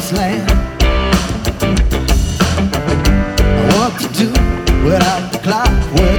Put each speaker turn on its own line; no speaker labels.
promised land. What to do without the clockwork